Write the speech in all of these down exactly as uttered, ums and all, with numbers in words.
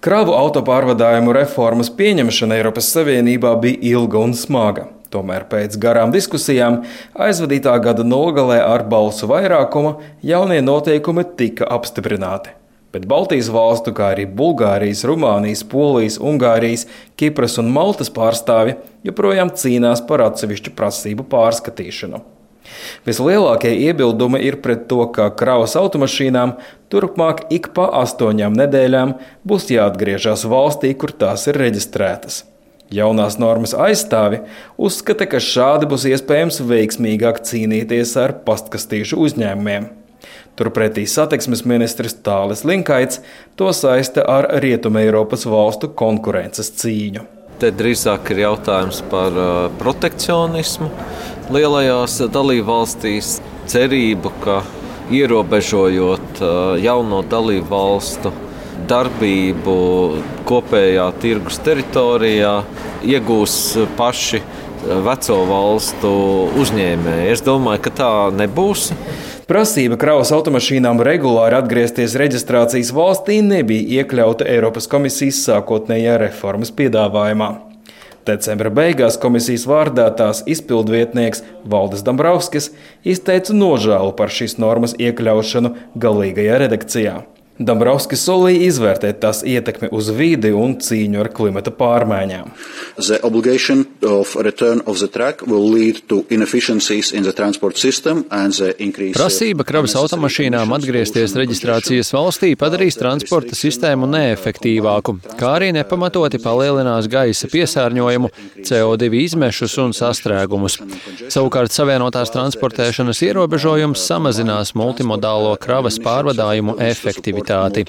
Kravu autopārvadājumu reformas pieņemšana Eiropas Savienībā bija ilga un smaga. Tomēr pēc garām diskusijām aizvadītā gada nogalē ar balsu vairākumu jaunie noteikumi tika apstiprināti. Bet Baltijas valstu, kā arī Bulgārijas, Rumānijas, Polijas, Ungārijas, Kipras un Maltas pārstāvji joprojām cīnās par atsevišķu prasību pārskatīšanu. Vislielākie iebildumi ir pret to, ka kravas automašīnām turpmāk ik pa astoņām nedēļām būs jāatgriežas valstī, kur tās ir reģistrētas. Jaunās normas aizstāvi uzskata, ka šādi būs iespējams veiksmīgāk cīnīties ar pastkastīšu uzņēmumiem. Turpretī satiksmes ministrs Tālis Linkaits to saista ar Rietumeiropas valstu konkurences cīņu. Te drīzāk ir jautājums par protekcionismu. Lielajās dalībvalstīs cerību, ka ierobežojot jauno dalībvalstu darbību kopējā tirgus teritorijā, iegūs paši veco valstu uzņēmēji. Es domāju, ka tā nebūs. Prasība kravas automašīnām regulāri atgriezties reģistrācijas valstī nebija iekļauta Eiropas komisijas sākotnējā reformas piedāvājumā. Decembra beigās komisijas vārdā tās izpildvietnieks Valdis Dombrovskis izteica nožēlu par šīs normas iekļaušanu galīgajā redakcijā. Dombrovskis solīja izvērtēt tās ietekmi uz vidi un cīņu ar klimata pārmaiņām. The obligation of return of the track will lead to inefficiencies in the transport system and the increase. Prasība kravas automašīnām atgriezties reģistrācijas valstī padarīs transporta sistēmu neefektīvāku, kā arī nepamatoti palielinās gaisa piesārņojumu, C O divi izmešus un sastrēgumus. Savukārt savienotās transportēšanas ierobežojums samazinās multimodālo kravas pārvadājumu efektivitāti.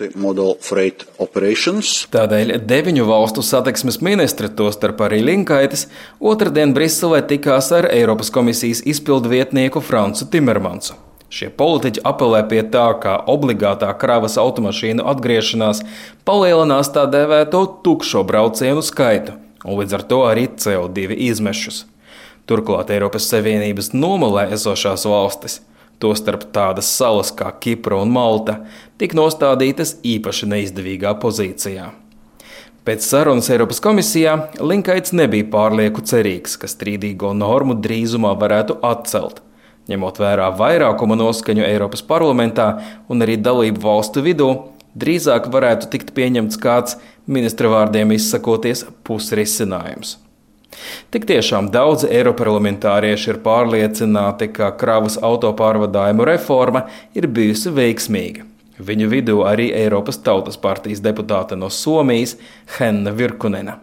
Tādēļ deviņu valstu satiksmes ministri, tostarp arī Linkaitis, otrdien Briselē tikās ar Eiropas komisijas izpildvietnieku Francu Timermansu. Šie politiķi apelē pie tā, ka obligātā kravas automašīnu atgriešanās palielinās tā dēvēto tukšo braucienu skaitu un līdz ar to arī C O divi izmešus. Turklāt Eiropas Savienības nomalē esošās valstis, tostarp tādas salas kā Kipra un Malta, tik nostādītas īpaši neizdevīgā pozīcijā. Pēc sarunas Eiropas komisijā Linkaits nebija pārlieku cerīgs, ka strīdīgo normu drīzumā varētu atcelt, ņemot vērā vairākuma noskaņu Eiropas parlamentā un arī dalību valstu vidū, drīzāk varētu tikt pieņemts kāds, ministra vārdiem izsakoties, pusrisinājums. Tik tiešām daudzi eiroparlamentārieši ir pārliecināti, ka kravas autopārvadājumu reforma ir bijusi veiksmīga. Viņu vidū arī Eiropas Tautas partijas deputāte no Somijas Henna Virkunena.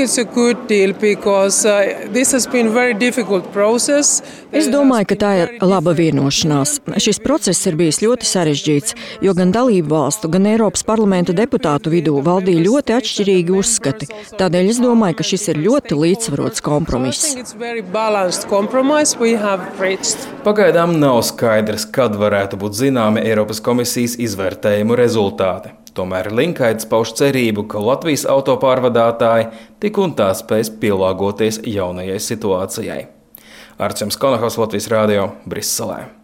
Es domāju, ka tā ir laba vienošanās. Šis process ir bijis ļoti sarežģīts, jo gan dalību valstu, gan Eiropas parlamenta deputātu vidū valdīja ļoti atšķirīgi uzskati. Tādēļ es domāju, ka šis ir ļoti līdzsvarots kompromiss. Pagaidām nav skaidrs, kad varētu būt zināmi Eiropas komisijas izvērtējumu rezultāti. Tomēr Linkaits pauž cerību, ka Latvijas autopārvadātāji tik un tā spēs pielāgoties jaunajai situācijai. Arčuns Konahaus, Latvijas Rādio, Briselē.